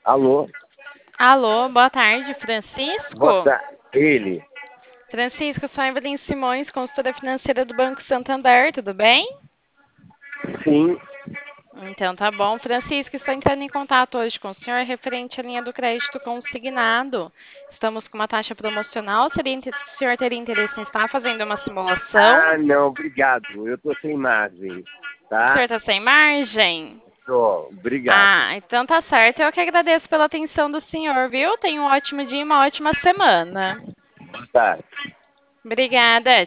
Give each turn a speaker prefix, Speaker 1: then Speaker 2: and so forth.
Speaker 1: Alô?
Speaker 2: Alô, boa tarde,
Speaker 1: Boa
Speaker 2: Francisco.
Speaker 1: tarde. Ele?
Speaker 2: Francisco, sou a Evelyn Simões, consultora financeira do Banco Santander, tudo bem?
Speaker 1: Sim.
Speaker 2: Então tá bom. Francisco, estou entrando em contato hoje com o senhor referente à linha do crédito consignado. Estamos com uma taxa promocional. O senhor teria interesse em estar fazendo uma simulação?
Speaker 1: Ah, não, obrigado. Eu tô sem margem,
Speaker 2: O senhor
Speaker 1: tá?
Speaker 2: está sem margem?
Speaker 1: Tô, obrigado.
Speaker 2: Ah, então tá certo. Eu que agradeço pela atenção do senhor, viu? Tenha um ótimo dia e uma ótima semana.
Speaker 1: Boa tarde.
Speaker 2: Obrigada.